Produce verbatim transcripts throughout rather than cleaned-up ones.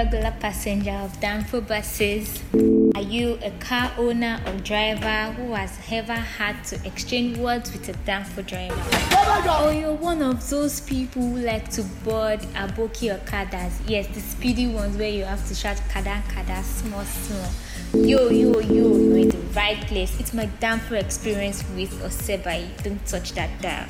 regular passenger of Danfo buses? Are you a car owner or driver who has ever had to exchange words with a Danfo driver? Or you're one of those people who like to board Aboki Okadas? Yes, the speedy ones where you have to shout kada kada, small small. Yo, yo, yo, you're in the right place. It's my Danfo experience with Osebai. Don't touch that dial.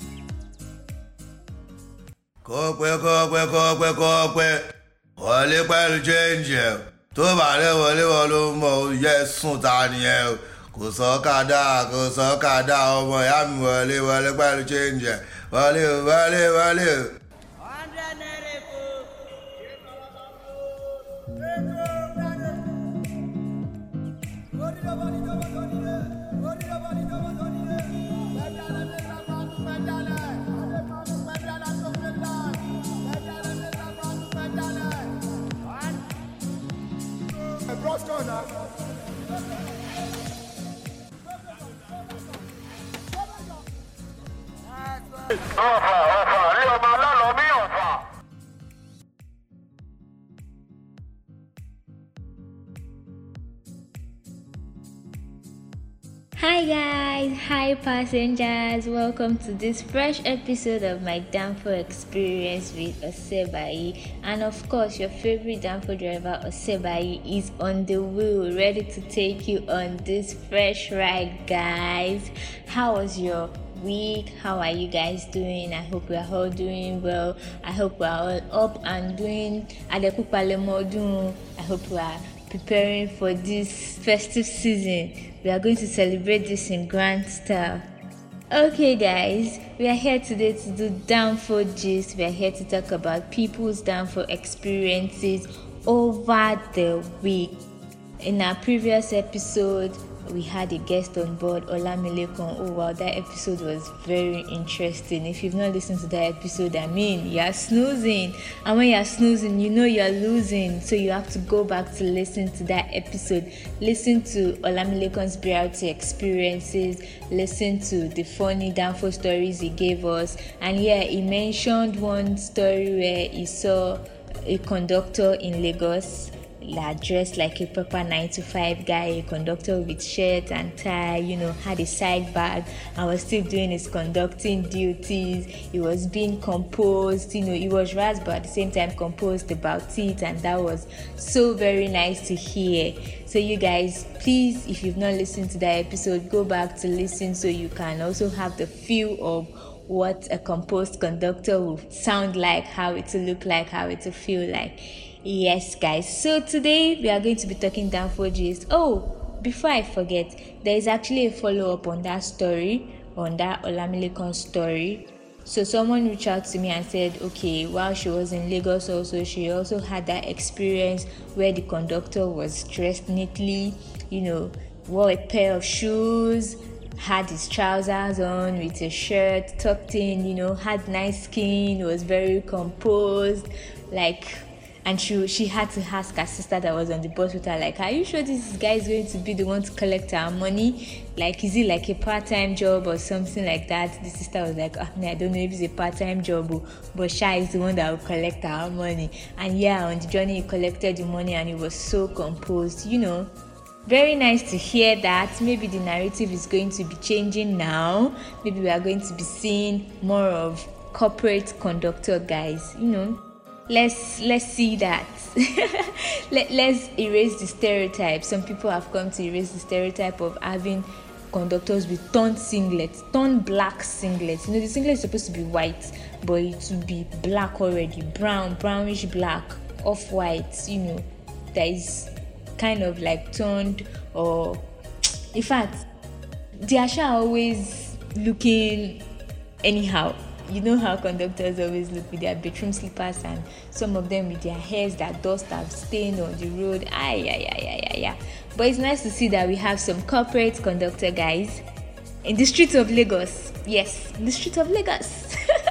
Kọ́pẹ́ kọ́pẹ́ kọ́pẹ́ kọ́pẹ́ wọlé pẹ̀lú jẹ́ǹjẹ̀ tó bá lé wọlé wọ́n ló mọ̀ yẹ sùn ta nìyẹn o kò sọ́kadà kò sọ́kadà ọmọ ìyá mi wọlé wọlé pẹ̀lú jẹ́ǹjẹ̀ wọlé wọlé wọlé. Hi guys, hi passengers, welcome to this fresh episode of my Danfo experience with Osebai. And of course, your favorite Danfo driver Osebai is on the wheel, ready to take you on this fresh ride, guys. How was your week? How are you guys doing? I hope we are all doing well. I hope we are all up and doing Adekupale. I hope we are preparing for this festive season. We are going to celebrate this in grand style. Okay guys, we are here today to do Danfo gist. We are here to talk about people's Danfo experiences over the week. In our previous episode, we had a guest on board, Olamilekon. Oh wow, that episode was very interesting. If you've not listened to that episode, I mean, you're snoozing. And when you're snoozing, you know you're losing. So you have to go back to listen to that episode. Listen to Olamilekon's B R T experiences. Listen to the funny Danfo stories he gave us. And yeah, he mentioned one story where he saw a conductor in Lagos dressed like a proper nine to five guy, a conductor with shirt and tie, you know, had a side bag and was still doing his conducting duties. He was being composed, you know, he was razzed but at the same time composed about it, and that was so very nice to hear. So you guys, please, if you've not listened to that episode, go back to listen so you can also have the feel of what a composed conductor will sound like, how it will look like, how it will feel like. Yes guys, so today we are going to be talking Danfo gist. Oh, before I forget, there is actually a follow-up on that story, on that Olamilekon story. So someone reached out to me and said, okay, while she was in Lagos also, she also had that experience where the conductor was dressed neatly, you know, wore a pair of shoes, had his trousers on with a shirt tucked in, you know, had nice skin, was very composed, like. And she she had to ask her sister that was on the bus with her, like, are you sure this guy is going to be the one to collect our money? Like, is it like a part-time job or something like that? The sister was like, oh, I don't know if it's a part-time job, but Sha is the one that will collect our money. And yeah, on the journey, he collected the money and he was so composed, you know. Very nice to hear that. Maybe the narrative is going to be changing now. Maybe we are going to be seeing more of corporate conductor guys, you know. Let's let's see that. Let, let's erase the stereotype. Some people have come to erase the stereotype of having conductors with torn singlets, torn black singlets. You know, the singlet is supposed to be white, but it will be black already, brown, brownish black, off-white, you know, that is kind of like toned, or in fact, they are always looking anyhow. You know how conductors always look with their bedroom slippers, and some of them with their hairs that dust have stained on the road. Ay, ay, ay, ay, ay, ay. But it's nice to see that we have some corporate conductor guys in the streets of Lagos. Yes, in the streets of Lagos.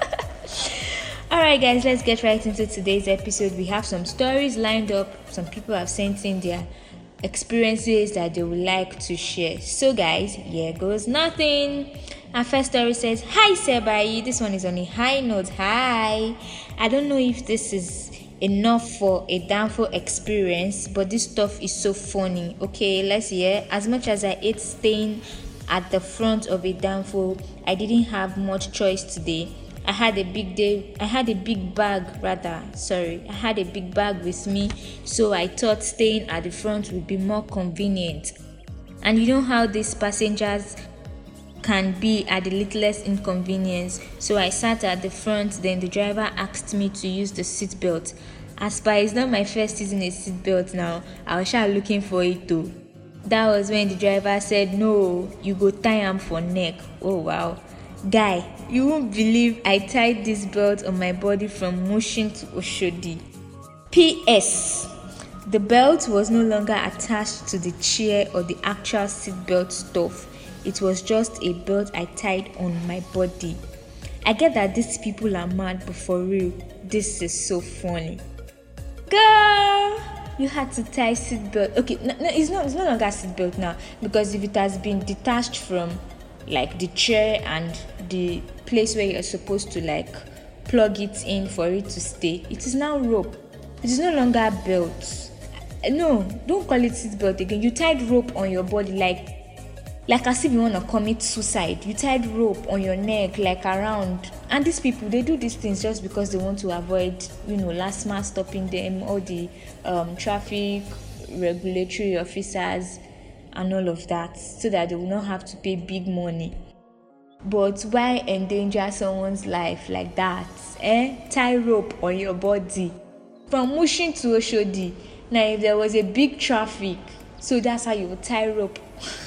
Alright guys, let's get right into today's episode. We have some stories lined up. Some people have sent in their experiences that they would like to share. So guys, here goes nothing. Our first story says, hi Sebai, this one is on a high note. Hi, I don't know if this is enough for a Danfo experience, but this stuff is so funny. Okay, let's hear. As much as I hate staying at the front of a Danfo, I didn't have much choice today. I had a big day. I had a big bag, rather. Sorry, I had a big bag with me, so I thought staying at the front would be more convenient. And you know how these passengers can be at the littlest inconvenience. So I sat at the front. Then the driver asked me to use the seat belt. As per, it's not my first using a seat belt now. I was sure looking for it too. That was when the driver said, "No, you go tie am for neck." Oh wow. Guy, you won't believe I tied this belt on my body from Mushin to Oshodi. P S. The belt was no longer attached to the chair or the actual seatbelt stuff. It was just a belt I tied on my body. I get that these people are mad, but for real, this is so funny. Girl, you had to tie seatbelt. Okay, no, no, it's not. It's no longer seatbelt now, because if it has been detached from like the chair and the place where you're supposed to like plug it in for it to stay, it is now rope. It is no longer belt. No, don't call it seat belt again. You tied rope on your body like like as if you want to commit suicide. You tied rope on your neck, like around. And these people, they do these things just because they want to avoid, you know, last man stopping them, all the um, traffic regulatory officers and all of that, so that they will not have to pay big money. But why endanger someone's life like that? Eh? Tie rope on your body from Mushin to Oshodi. Now, if there was a big traffic, so that's how you would tie rope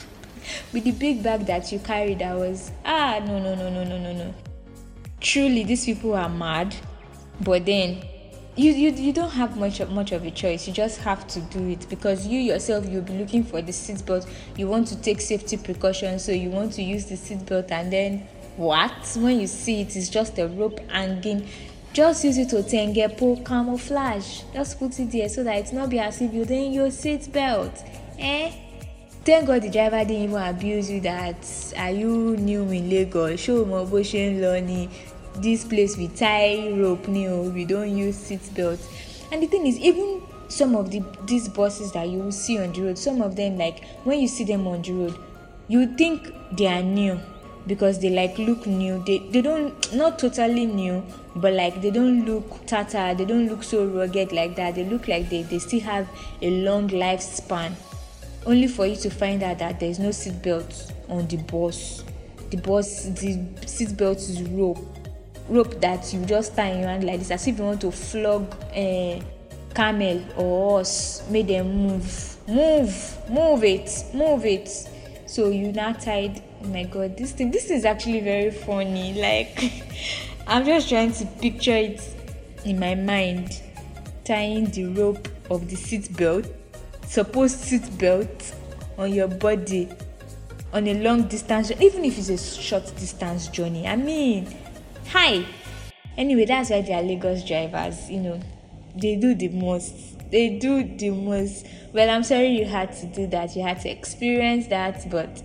with the big bag that you carried. That was ah no no no no no no no. Truly, these people are mad. But then You, you you don't have much of, much of a choice. You just have to do it, because you yourself, you'll be looking for the seatbelt. You want to take safety precautions, so you want to use the seatbelt, and then what? When you see it, it's just a rope hanging. Just use it to tengepo camouflage. Just put it there so that it's not be as if you're doing your seatbelt. Eh? Thank God the driver didn't even abuse you that are you new in Lagos? Show more motion learning. This place we tie rope, no, we don't use seat belts. And the thing is, even some of the these buses that you will see on the road, some of them, like when you see them on the road, you think they are new because they like look new. They they don't, not totally new, but like they don't look tata, they don't look so rugged like that. They look like they, they still have a long lifespan. Only for you to find out that there is no seat belt on the bus. The bus, the seat belt is rope. rope that you just tie in your hand like this, as if you want to flog a camel or horse, make them move move move it move it so you now tied. Oh my god, this thing this is actually very funny. Like I'm just trying to picture it in my mind, tying the rope of the seat belt, supposed seat belt, on your body on a long distance, even if it's a short distance journey. I mean, hi. Anyway, that's why they are Lagos drivers. You know, they do the most. They do the most. Well, I'm sorry you had to do that. You had to experience that. But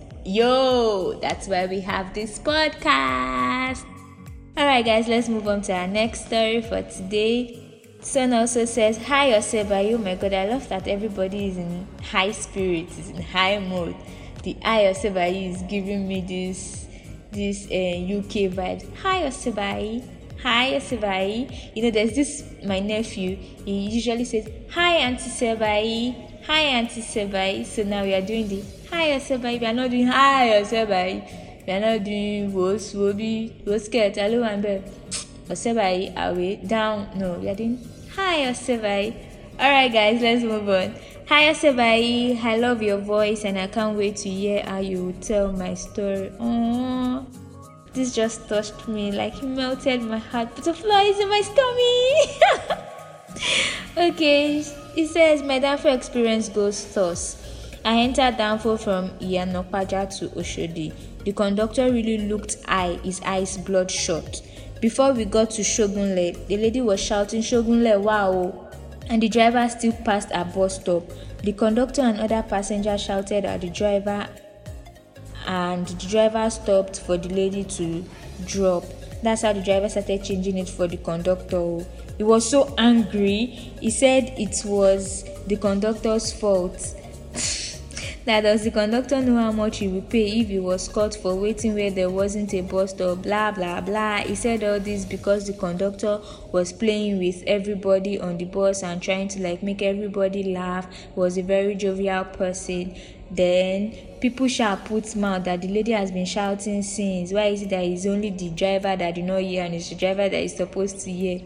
yo, that's why we have this podcast. Alright, guys, let's move on to our next story for today. Son also says, "Hi, Osebayo. Oh my god, I love that everybody is in high spirits, is in high mood. The I Osebayo is giving me this this uh, U K vibe. Hi, Osebayo. Hi, Osebayo. You know, there's this, my nephew, he usually says, hi, Auntie Sebayo. Hi, Auntie Sebayo. So now we are doing the hi, Osebayo. We are not doing hi, Osebayo. We are not doing wos, wobi, wos, ket, hello, and bell. Osebayo, away, down. No, we are doing hi, Osebayo. Alright, guys, let's move on. Hi, Osebayo. I love your voice and I can't wait to hear how you will tell my story. Aww. This just touched me, like it melted my heart. Butterflies in my stomach. Okay, it says, my Danfo experience goes thus. I entered Danfo from Iyanopaja to Oshodi. The conductor really looked eye, his eyes bloodshot. Before we got to Shogunle, the lady was shouting, Shogunle, wow. And the driver still passed our bus stop. The conductor and other passengers shouted at the driver, and the driver stopped for the lady to drop. That's how the driver started changing it for the conductor. He was so angry. He said it was the conductor's fault. That does the conductor know how much he will pay if he was caught for waiting where there wasn't a bus stop, blah blah blah. He said all this because the conductor was playing with everybody on the bus and trying to like make everybody laugh. He was a very jovial person. Then people shall put mouth that the lady has been shouting since. Why is it that it's only the driver that did not hear and it's the driver that is supposed to hear?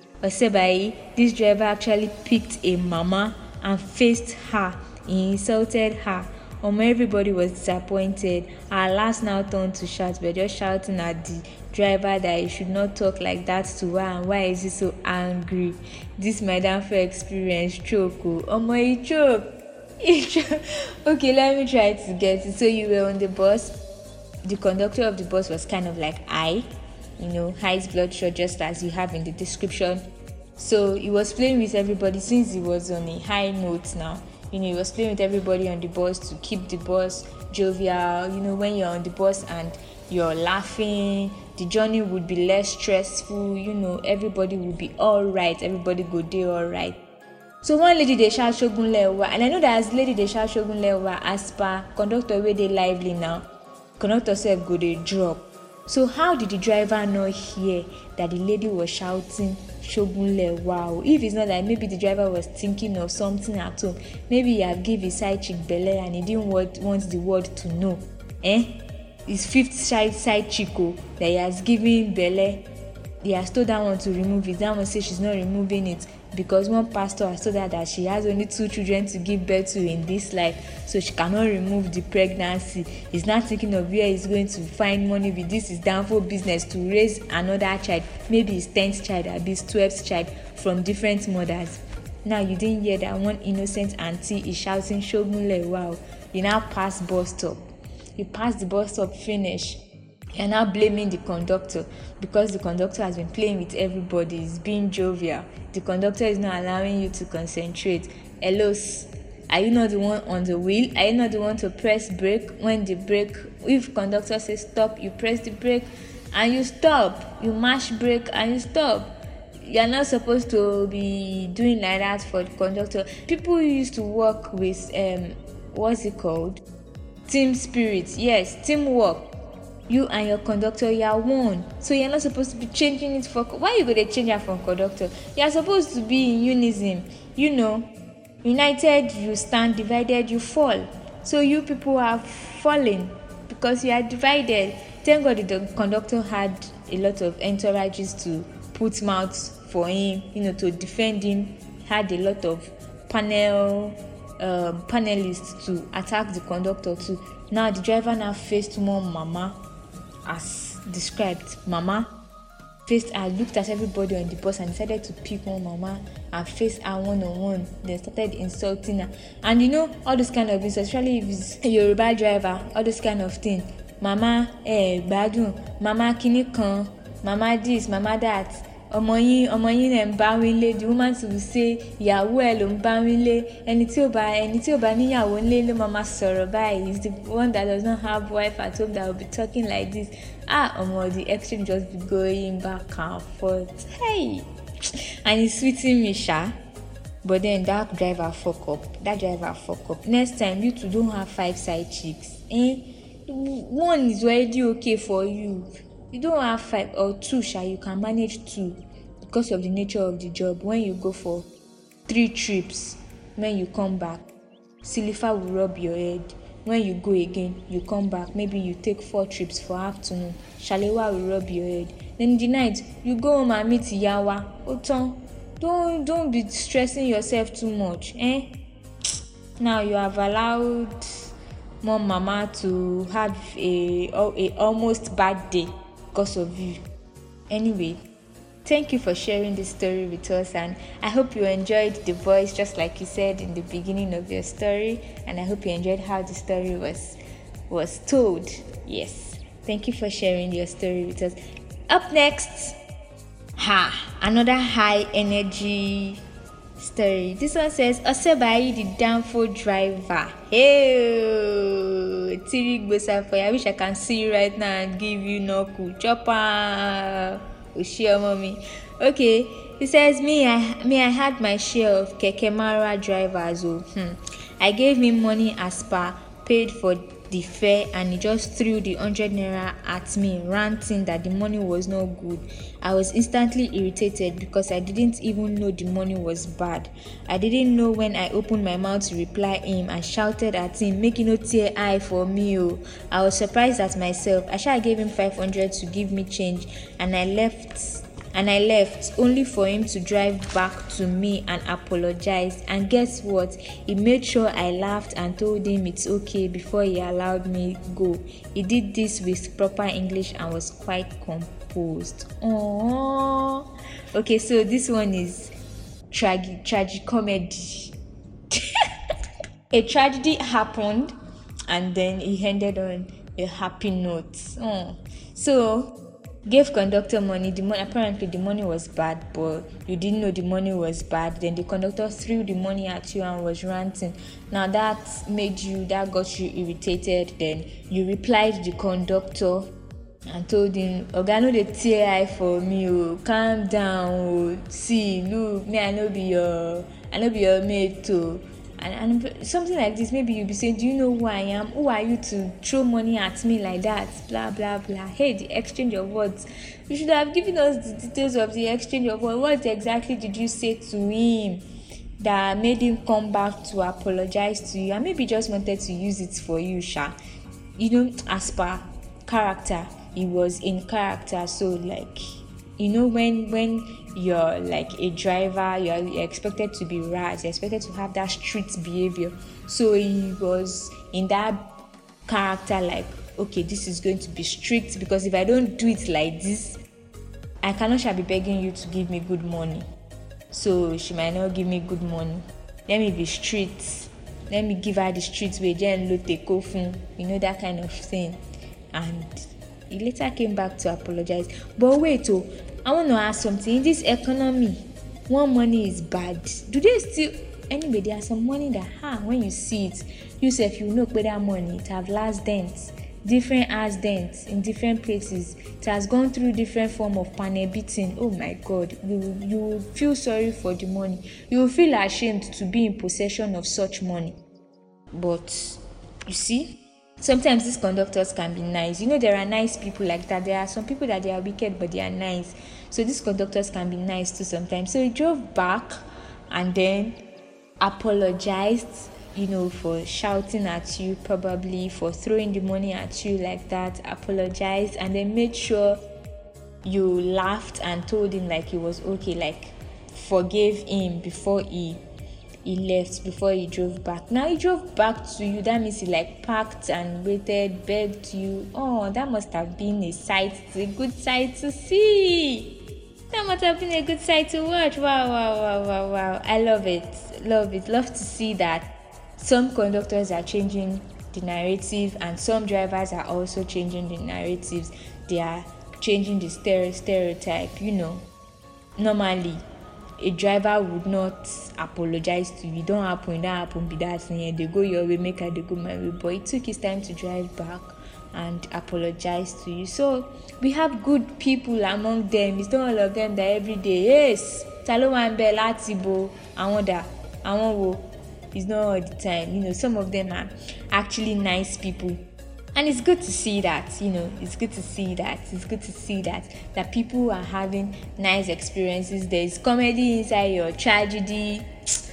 Osebayi, this driver actually picked a mama and faced her. He insulted her. Um, everybody was disappointed. Our last now turned to shout. We're just shouting at the driver that he should not talk like that to her and why is he so angry. This my downfall experience choke. Oh, um, he choke. He choke. Okay, let me try to get it. So you were on the bus. The conductor of the bus was kind of like I, you know, high blood sugar, just as you have in the description. So he was playing with everybody since he was on a high note now. You know, he was playing with everybody on the bus to keep the bus jovial. You know, when you're on the bus and you're laughing, the journey would be less stressful. You know, everybody will be all right. Everybody go there all right. So one lady they shout Shogun Lewa, and I know that as lady they shout Shogun Lewa, as per conductor where they lively now, conductor said go they drop. So how did the driver not hear that the lady was shouting Shogun Lewa? If it's not that maybe the driver was thinking of something at home, maybe he have give his side chick belle and he didn't want, want the world to know. Eh? His fifth side side chico that he has given belle, he has told that one to remove it. That one says she's not removing it because one pastor has told her that she has only two children to give birth to in this life, so she cannot remove the pregnancy. He's not thinking of where he's going to find money with this is downfall business to raise another child, maybe his tenth child or his twelfth child from different mothers. Now you didn't hear that one innocent auntie is shouting Shogun Lewa. You now pass bus stop. You pass the bus stop finish. You're now blaming the conductor because the conductor has been playing with everybody. He's being jovial. The conductor is not allowing you to concentrate. Hello, are you not the one on the wheel? Are you not the one to press brake when the brake? If conductor says stop, you press the brake and you stop. You mash brake and you stop. You're not supposed to be doing like that for the conductor. People used to work with um, what's it called? Team spirit. Yes, teamwork. You and your conductor, you are one. So you're not supposed to be changing it for. Why you gonna change it from conductor? You are supposed to be in unison. You know, united you stand, divided you fall. So you people are falling because you are divided. Thank God the conductor had a lot of entourages to put mouth for him, you know, to defend him. Had a lot of panel um, panelists to attack the conductor too. Now the driver now faced more mama. As described, mama faced her, looked at everybody on the bus and decided to pick one mama and face her one on one. Then started insulting her. And you know, all this kind of insults, especially if it's a Yoruba driver, all this kind of thing. Mama, eh, gbádùn, mama kini kan, mama this, mama that. Ọmọ yín, ọmọ yín lẹ ń bá wí lé. The woman will say, ìyàwó ẹ ló ń bá wí lé. Ẹni tí ò bá, ẹni tí ò bá níyàwó ńlé ló máa máa sọ̀rọ̀ báyìí. He's the one that does not have wife at home that will be talking like this. Ah, ọmọ, the exchange just be going back and forth. Hey, and it's sweeting me, sha. But then that driver fuck up. That driver fuck up. Next time, you two don't have five side chicks. Eh? One is already okay for you. You don't have five or two, sha. You can manage two because of the nature of the job. When you go for three trips, when you come back, Silifa will rub your head. When you go again, you come back. Maybe you take four trips for afternoon. Shalewa will rub your head. Then in the night, you go home and meet Yawa. Oton, don't don't be stressing yourself too much, eh? Now you have allowed mom mama to have a a almost bad day because of you. Anyway, thank you for sharing this story with us, and I hope you enjoyed the voice just like you said in the beginning of your story, and I hope you enjoyed how the story was was told. Yes, thank you for sharing your story with us. Up next, ha, another high energy story. This one says, Osebai, the Danfo driver. Hey, Tirig Bosafoy. I wish I can see you right now and give you no cool chopper. Ushia mommy. Okay, he says, me, I me, I had my share of Keke Mara drivers. Oh, hmm. I gave him money as per, paid for the fare, and he just threw the hundred naira at me, ranting that the money was no good. I was instantly irritated because I didn't even know the money was bad. I didn't know when I opened my mouth to reply him and shouted at him, making no tear eye for me. Oh, I was surprised at myself. I sure I gave him five hundred to give me change, and I left. And I left only for him to drive back to me and apologize. And guess what? He made sure I laughed and told him it's okay before he allowed me go. He did this with proper English and was quite composed. Aww. Okay, so this one is tragic, tragic comedy. A tragedy happened, and then it ended on a happy note. Oh. So gave conductor money. The money, apparently the money was bad, but you didn't know the money was bad. Then the conductor threw the money at you and was ranting. Now that made you, that got you irritated. Then you replied to the conductor and told him, Oga, no dey tear eye for me, oh, calm down, oh, see, look, me, I no be your, I no be your mate, oh. And, and something like this, maybe you'll be saying, do you know who I am? Who are you to throw money at me like that? Blah, blah, blah. Hey, the exchange of words. You should have given us the details of the exchange of words. What exactly did you say to him that made him come back to apologize to you? And maybe just wanted to use it for you, Sha. You know, as per character, he was in character. So, like, you know, when when you're like a driver, you're expected to be rash, you're expected to have that street behavior. So he was in that character, like, okay, this is going to be strict, because if I don't do it like this, I cannot shall be begging you to give me good money. So she might not give me good money. Let me be strict. Let me give her the street wage and look the kofun, you know, that kind of thing. And he later came back to apologize. But wait, oh, I want to ask something. In this economy, when money is bad, do they still, anyway, there are some money that, ha, when you see it, you say, if you know where that money, it have last dents, different ass dents in different places. It has gone through different form of panel beating. Oh my God, you, you will feel sorry for the money. You will feel ashamed to be in possession of such money. But, you see, sometimes these conductors can be nice. You know, there are nice people like that. There are some people that they are wicked, but they are nice. So these conductors can be nice too sometimes. So he drove back and then apologized, you know, for shouting at you, probably for throwing the money at you like that. Apologized and then made sure you laughed and told him like he was okay, like forgave him before he he left, before he drove back. Now he drove back to you. That means he like parked and waited, begged you. Oh, that must have been a sight, a good sight to see. That must have been a good sight to watch. Wow, wow, wow, wow, wow. I love it. Love it. Love to see that some conductors are changing the narrative and some drivers are also changing the narratives. They are changing the stereotype, you know. Normally, a driver would not apologize to you. Don't happen, don't happen, be that thing. They go your way, make her they go my way. But it took his time to drive back and apologize to you. So we have good people among them. It's not all of them that every day, yes, Talo and Belatibo, I wonder, I want wo. It's not all the time. You know, some of them are actually nice people. And it's good to see that, you know, it's good to see that, it's good to see that, that people are having nice experiences. There's comedy inside your tragedy.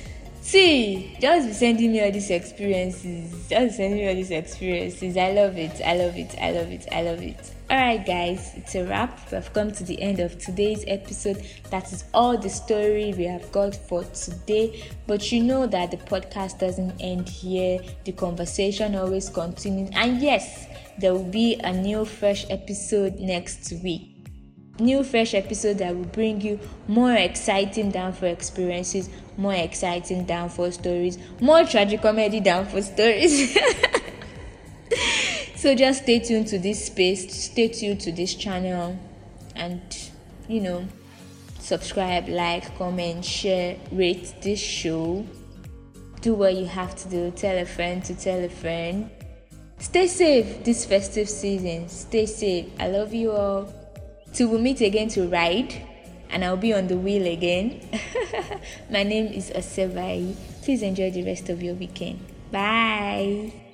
See, just be sending me all these experiences, just be sending me all these experiences. I love it, I love it, I love it, I love it. Alright guys, it's a wrap. We have come to the end of today's episode. That is all the story we have got for today. But you know that the podcast doesn't end here. The conversation always continues. And yes, there will be a new fresh episode next week. New fresh episode that will bring you more exciting downfall experiences, more exciting downfall stories, more tragicomedy downfall stories. So just stay tuned to this space, stay tuned to this channel, and you know, subscribe, like, comment, share, rate this show. Do what you have to do. Tell a friend to tell a friend. Stay safe this festive season. Stay safe. I love you all. Till we meet again to ride, and I'll be on the wheel again. My name is Osebai. Please enjoy the rest of your weekend. Bye.